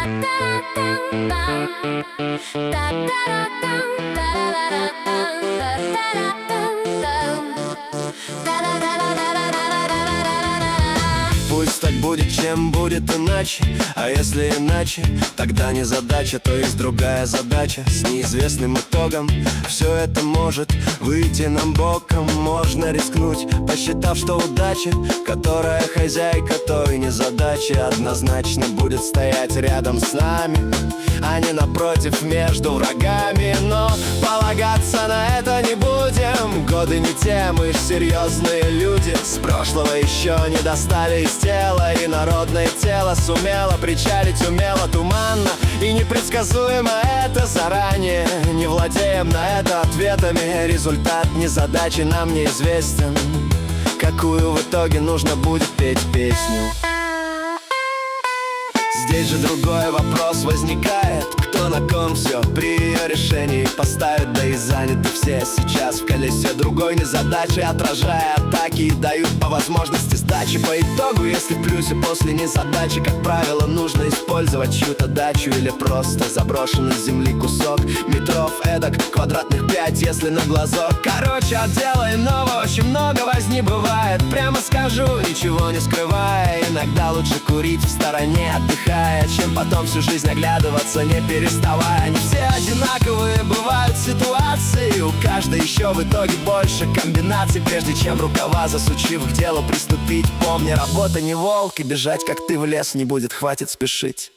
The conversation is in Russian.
Пусть так будет, чем будет иначе. А если иначе, тогда не задача, то есть другая задача с неизвестным итогом. Все это может выйти нам боком. Можно рискнуть, посчитав, что удача, которая хозяйка той незадачи, однозначно будет стоять рядом с нами, а не напротив, между врагами. Но полагаться на это не будем. Годы не те, мы ж серьезные люди. С прошлого еще не достали из тела, и народное тело сумело причалить умело, туманно и непредсказуемо это заранее. Не владеем на это ответами, результат незадачи нам неизвестен. Какую в итоге нужно будет петь песню? Здесь же другой вопрос возникает: кто на ком все при ее решении поставит? Да и заняты все сейчас в колесе другой незадачи, отражая атаки и дают по возможности сдачи. По итогу, если в плюсе после незадачи, как правило, нужно использовать чью-то дачу или просто заброшенный с земли кусок. Метров эдак, квадратных 5, если на глазок. Короче, от дела иного очень много возни бывает. Прямо скажу, ничего не скрывая, иногда лучше курить в стороне, отдыхая, чем потом всю жизнь оглядываться, не переставая. Не все одинаковые бывают ситуации, у каждой еще в итоге больше комбинаций. Прежде чем рукава засучив к делу приступить, помни, работа не волк, и бежать как ты в лес не будет, хватит спешить.